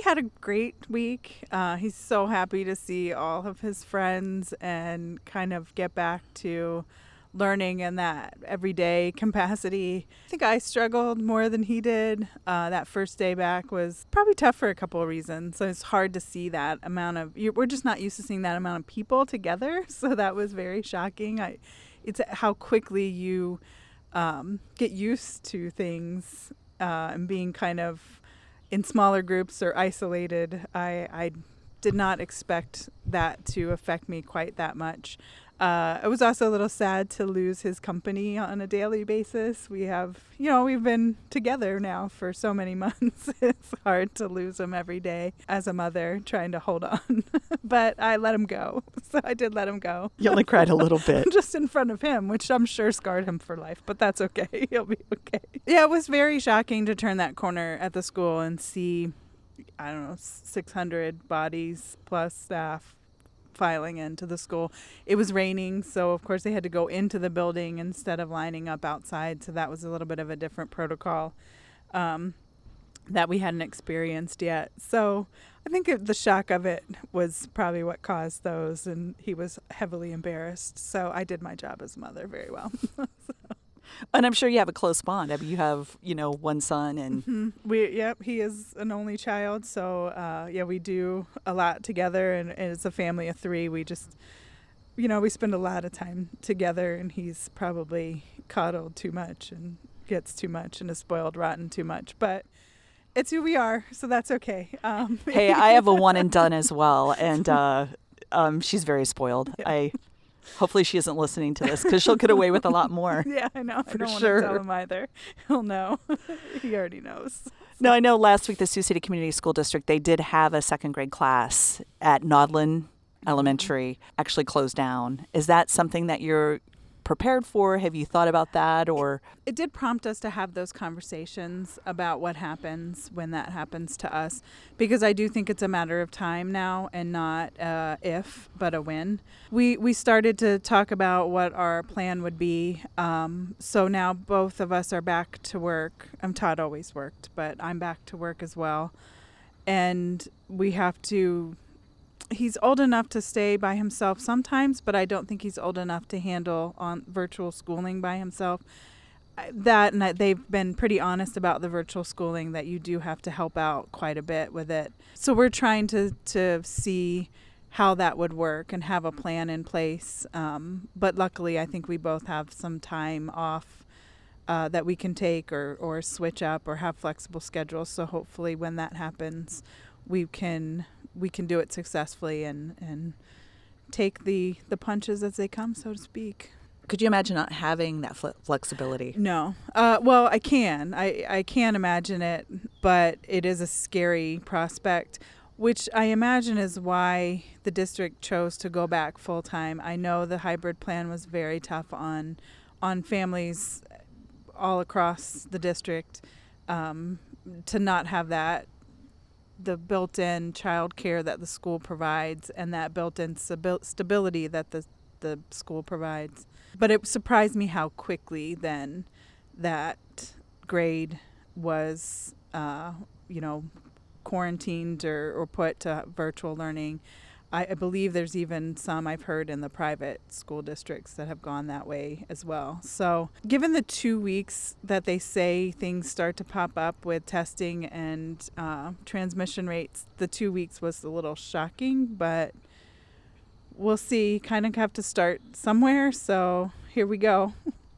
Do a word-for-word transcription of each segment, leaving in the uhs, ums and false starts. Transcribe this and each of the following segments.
had a great week. Uh, he's so happy to see all of his friends and kind of get back to learning in that everyday capacity. I think I struggled more than he did. Uh, that first day back was probably tough for a couple of reasons. So it's hard to see that amount of, you, we're just not used to seeing that amount of people together. So that was very shocking. I, it's how quickly you um, get used to things uh, and being kind of in smaller groups or isolated. I, I did not expect that to affect me quite that much. Uh, it was also a little sad to lose his company on a daily basis. We have, you know, we've been together now for so many months. It's hard to lose him every day as a mother trying to hold on. But I let him go. So I did let him go. You only cried a little bit. Just in front of him, which I'm sure scarred him for life. But that's okay. He'll be okay. Yeah, it was very shocking to turn that corner at the school and see, I don't know, six hundred bodies plus staff filing into the school. It was raining, so of course they had to go into the building instead of lining up outside, so that was a little bit of a different protocol um, that we hadn't experienced yet. So I think it, the shock of it was probably what caused those, and he was heavily embarrassed, so I did my job as a mother very well. So. And I'm sure you have a close bond. I mean, you have, you know, one son and... Mm-hmm. We, yep, he is an only child. So, uh, yeah, we do a lot together. And, and it's a family of three. We just, you know, we spend a lot of time together. And he's probably coddled too much and gets too much and is spoiled rotten too much. But it's who we are. So that's okay. Um, hey, I have a one and done as well. And uh, um, she's very spoiled. Yeah. I... Hopefully she isn't listening to this because she'll get away with a lot more. Yeah, I know. For I don't sure. want to tell him either. He'll know. He already knows. So. No, I know last week the Sioux City Community School District, they did have a second grade class at Nodlin Elementary actually closed down. Is that something that you're prepared for? Have you thought about that? Or it, it did prompt us to have those conversations about what happens when that happens to us, because I do think it's a matter of time now and not uh, if, but a when. We we started to talk about what our plan would be. Um, so now both of us are back to work. Um, Todd always worked, but I'm back to work as well. And we have to... He's old enough to stay by himself sometimes, but I don't think he's old enough to handle on virtual schooling by himself. That and that they've been pretty honest about the virtual schooling, that you do have to help out quite a bit with it. So we're trying to, to see how that would work and have a plan in place. Um, but luckily, I think we both have some time off uh, that we can take or, or switch up or have flexible schedules. So hopefully when that happens, we can... we can do it successfully and, and take the, the punches as they come, so to speak. Could you imagine not having that fle- flexibility? No. Uh, well, I can. I, I can imagine it, but it is a scary prospect, which I imagine is why the district chose to go back full-time. I know the hybrid plan was very tough on on families all across the district. Um, to not have that, the built-in child care that the school provides and that built-in stabi- stability that the the school provides. But it surprised me how quickly then that grade was, uh, you know, quarantined or, or put to virtual learning. I, I believe there's even some I've heard in the private school districts that have gone that way as well. So given the two weeks that they say things start to pop up with testing and uh, transmission rates, the two weeks was a little shocking, but we'll see. Kind of have to start somewhere. So here we go.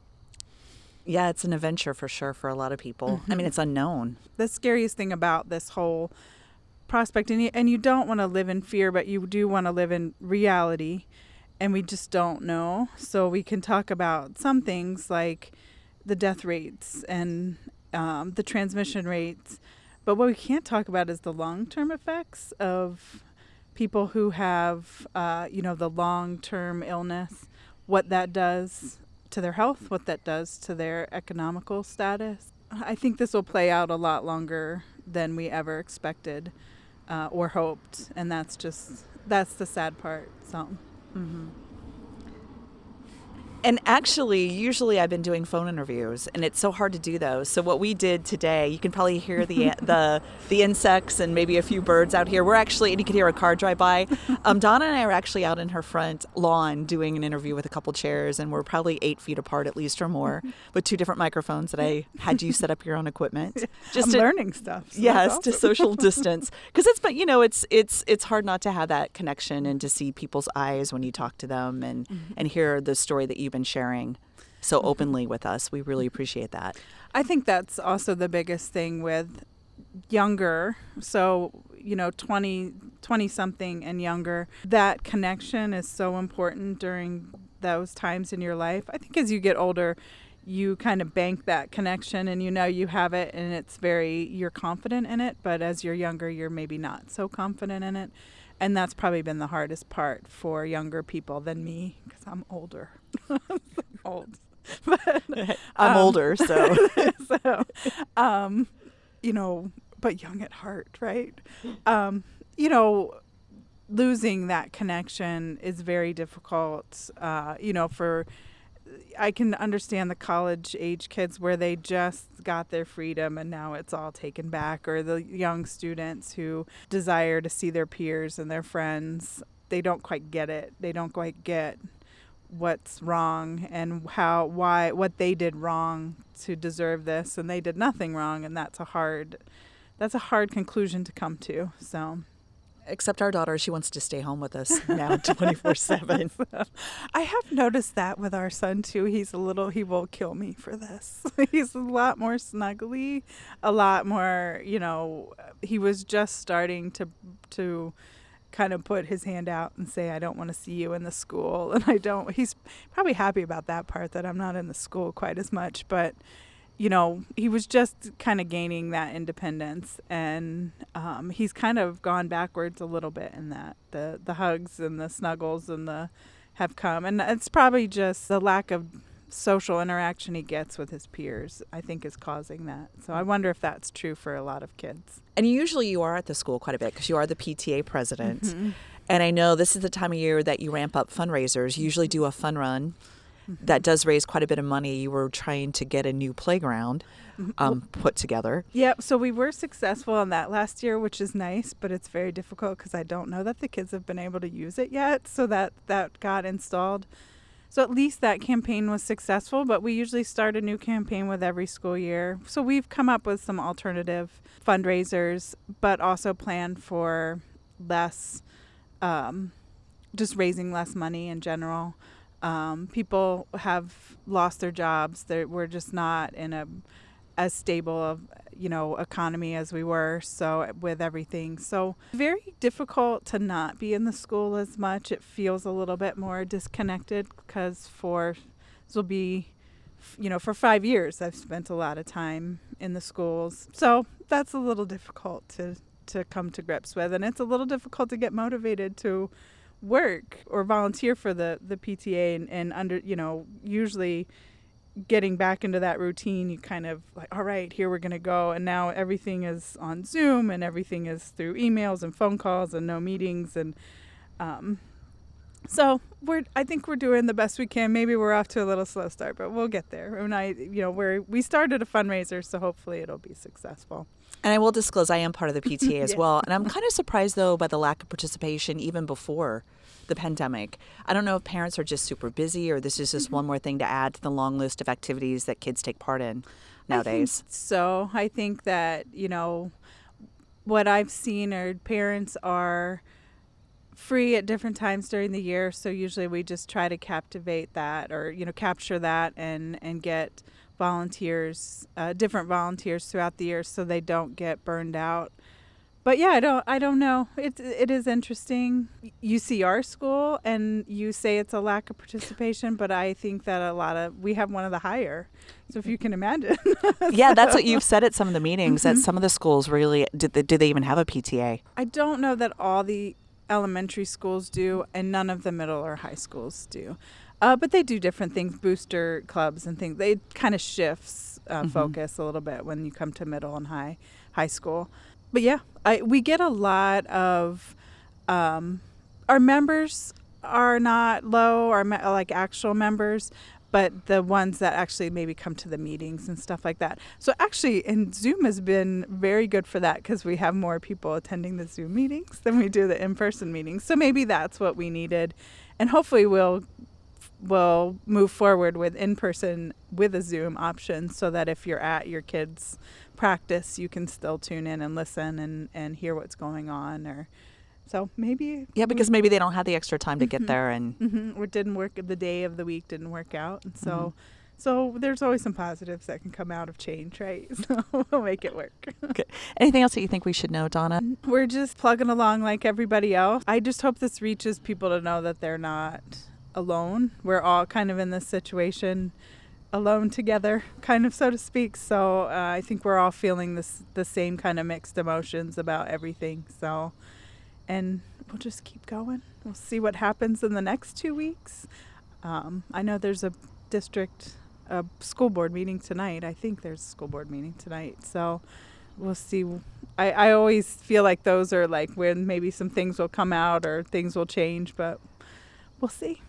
Yeah, it's an adventure for sure for a lot of people. Mm-hmm. I mean, it's unknown. The scariest thing about this whole prospect, and you, and you don't want to live in fear, but you do want to live in reality, and we just don't know. So we can talk about some things like the death rates and um, the transmission rates, but what we can't talk about is the long-term effects of people who have, uh, you know, the long-term illness, what that does to their health, what that does to their economical status. I think this will play out a lot longer than we ever expected. Uh, or hoped, and that's just, that's the sad part, so. Mm-hmm. And actually, usually I've been doing phone interviews, and it's so hard to do those. So what we did today, you can probably hear the the the insects and maybe a few birds out here. We're actually, and you can hear a car drive by. Um, Donna and I are actually out in her front lawn doing an interview with a couple chairs, and we're probably eight feet apart at least or more, with two different microphones that I had you set up your own equipment. Just I'm to, learning stuff. So yes, awesome. To social distance, because it's but you know it's it's it's hard not to have that connection and to see people's eyes when you talk to them and mm-hmm. and hear the story that you been sharing so openly with us. We really appreciate that. I think that's also the biggest thing with younger, so you know twenty, twenty something and younger, that connection is so important during those times in your life. I think as you get older, you kind of bank that connection and you know you have it and it's very, you're confident in it, but as you're younger, you're maybe not so confident in it. And that's probably been the hardest part for younger people than me, because I'm older. I'm old. But, I'm um, older, so. so, um, you know, but young at heart, right? Um, you know, losing that connection is very difficult, uh, you know, for... I can understand the college age kids where they just got their freedom and now it's all taken back, or the young students who desire to see their peers and their friends. They don't quite get it. They don't quite get what's wrong and how, why, what they did wrong to deserve this, and they did nothing wrong, and that's a hard, that's a hard conclusion to come to. So. Except our daughter, she wants to stay home with us now twenty-four seven. I have noticed that with our son, too. He's a little, he will kill me for this. He's a lot more snuggly, a lot more, you know, he was just starting to to kind of put his hand out and say, I don't want to see you in the school. And I don't, he's probably happy about that part, that I'm not in the school quite as much. But you know, he was just kind of gaining that independence, and um, he's kind of gone backwards a little bit in that. The the hugs and the snuggles and the have come, and it's probably just the lack of social interaction he gets with his peers, I think, is causing that. So I wonder if that's true for a lot of kids. And usually you are at the school quite a bit because you are the P T A president. Mm-hmm. And I know this is the time of year that you ramp up fundraisers. You usually do a fun run. That does raise quite a bit of money. You were trying to get a new playground um, put together. Yep. So we were successful on that last year, which is nice, but it's very difficult because I don't know that the kids have been able to use it yet. So that, that got installed. So at least that campaign was successful, but we usually start a new campaign with every school year. So we've come up with some alternative fundraisers, but also plan for less, um, just raising less money in general. Um, people have lost their jobs. They're, we're just not in a as stable of, you know, economy as we were. So with everything, so very difficult to not be in the school as much. It feels a little bit more disconnected because for this will be, you know, for five years I've spent a lot of time in the schools. So that's a little difficult to to come to grips with, and it's a little difficult to get motivated to work or volunteer for the, the P T A and, and under, you know, usually getting back into that routine, you kind of like, all right, here we're going to go. And now everything is on Zoom and everything is through emails and phone calls and no meetings. And um, so we're, I think we're doing the best we can. Maybe we're off to a little slow start, but we'll get there. And I, you know, we're, we started a fundraiser, so hopefully it'll be successful. And I will disclose I am part of the P T A as yes. well. And I'm kind of surprised, though, by the lack of participation even before the pandemic. I don't know if parents are just super busy or this is just mm-hmm. one more thing to add to the long list of activities that kids take part in nowadays. I think so I think that, you know, what I've seen are parents are free at different times during the year. So usually we just try to captivate that or, you know, capture that and, and get volunteers, uh, different volunteers throughout the year so they don't get burned out. But yeah, I don't I don't know. It it is interesting. You see our school and you say it's a lack of participation, but I think that a lot of we have one of the higher. So if you can imagine. Yeah, that's what you've said at some of the meetings mm-hmm. that some of the schools really did they, do they even have a P T A? I don't know that all the elementary schools do and none of the middle or high schools do. Uh, but they do different things, booster clubs and things. They kind of shifts uh, mm-hmm. focus a little bit when you come to middle and high high school. But yeah, I, we get a lot of um, our members are not low or me- like actual members, but the ones that actually maybe come to the meetings and stuff like that. So actually, and Zoom has been very good for that because we have more people attending the Zoom meetings than we do the in-person meetings. So maybe that's what we needed, and hopefully we'll we'll move forward with in-person with a Zoom option so that if you're at your kids' practice, you can still tune in and listen and, and hear what's going on. Or so maybe Yeah, because maybe they don't have the extra time to mm-hmm. get there and mm-hmm. It didn't work. The day of the week didn't work out, and so mm-hmm. so there's always some positives that can come out of change, right? So we'll make it work. Okay. Anything else that you think we should know, Donna? We're just plugging along like everybody else. I just hope this reaches people to know that they're not alone. We're all kind of in this situation alone together, kind of, so to speak. So uh, I think we're all feeling this the same kind of mixed emotions about everything. So, and we'll just keep going. We'll see what happens in the next two weeks. Um, I know there's a district, a school board meeting tonight. I think there's a school board meeting tonight. So we'll see. I, I always feel like those are like when maybe some things will come out or things will change, but we'll see.